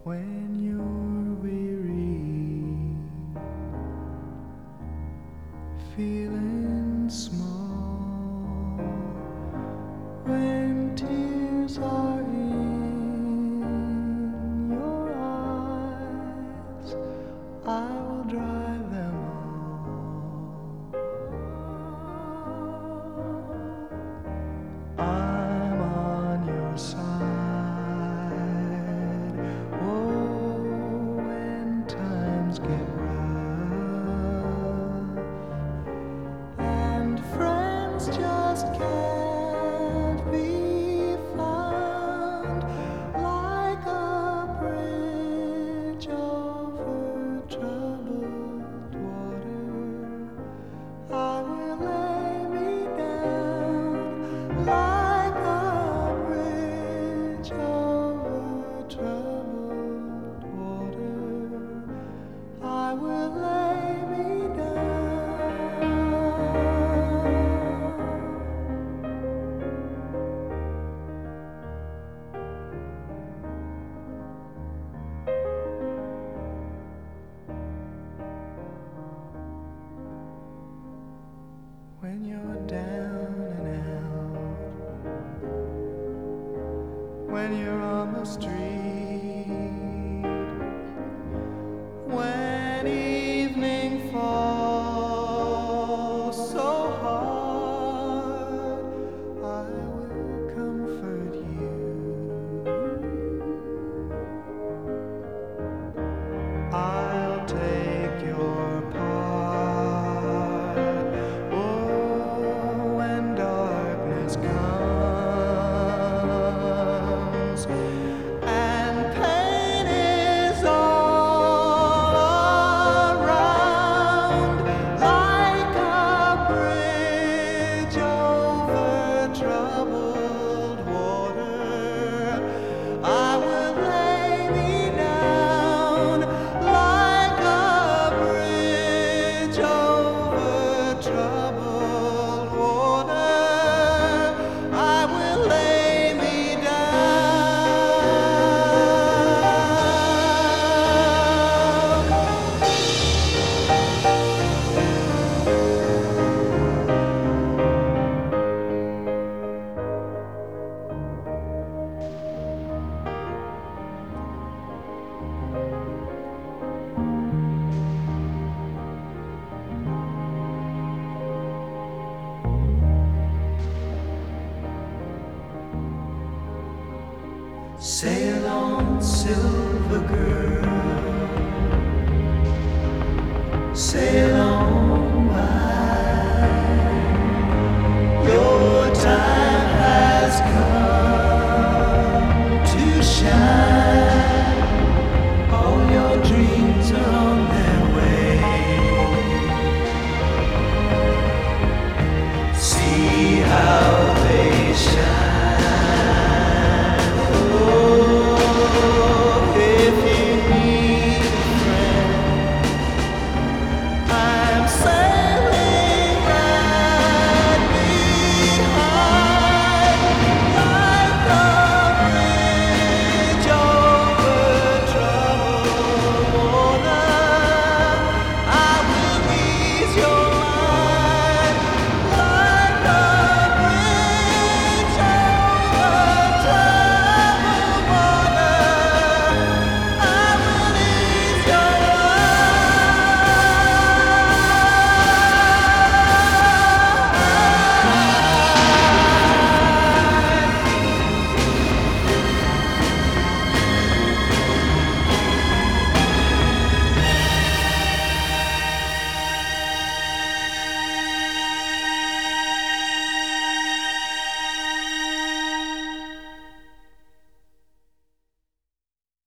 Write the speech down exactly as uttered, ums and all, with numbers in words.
when you're weary, feeling small, when tears are in your eyes, I will dry them all. I'm on your side. Get rough, and friends just can't be found, like a bridge over troubled water. I will lay me down, like a bridge over troubled water. I will lay me down. When you're down and out, when you're on the street, when evening falls so hard, I will comfort you. I'll take your part. Oh, when darkness comes and pain is all around, like a bridge over troubled water, I will lay me down, like a bridge over troubled water. I will lay me Sail on, silver girl.